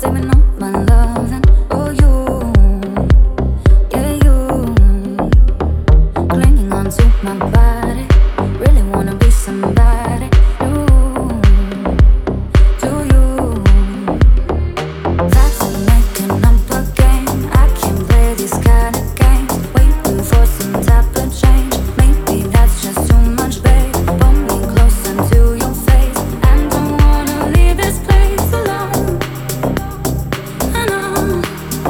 saving all my love and oh you, yeah you, clinging onto my body, really wanna be somebody new to you. That's making up a game. I can't play these kind of games, waiting for some type of change. Maybe that's just too much, babe. Pull me closer to your face, and don't wanna leave this place alone. I know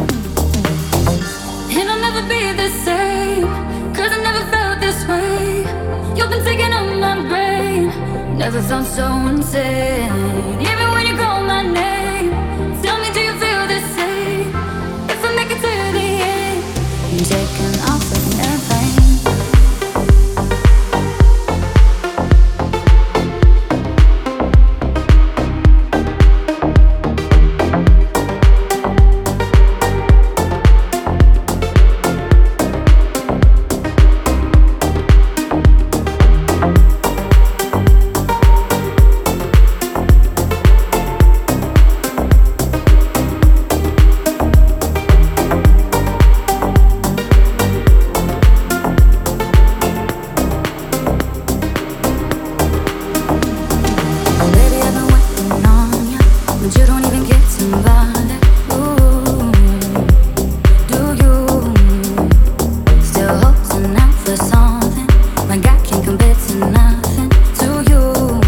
it'll never be the same, 'cause I never felt this way. You've been taking up my brain, never felt so insane. Even when you call my name, tell me, do you feel the same? If I make it to the end, I'm taking off like an airplane. You don't even get to bother. Ooh, do you still holding out for something? Like I can't compare to nothing. To you,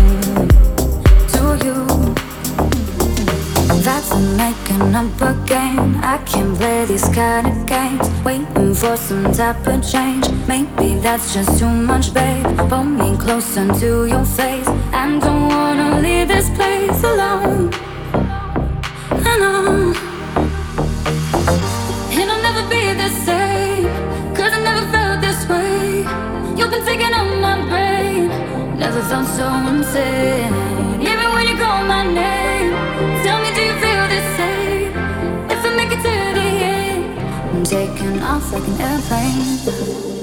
that's making up a game. I can't play these kind of games, waiting for some type of change. Maybe that's just too much, babe. Pull me closer to your face, and don't wanna leave this place alone. I know it'll never be the same, 'cause I never felt this way. You've been taking up my brain, never felt so insane. Even when you call my name, tell me, do you feel the same? If I make it to the end, I'm taking off like an airplane.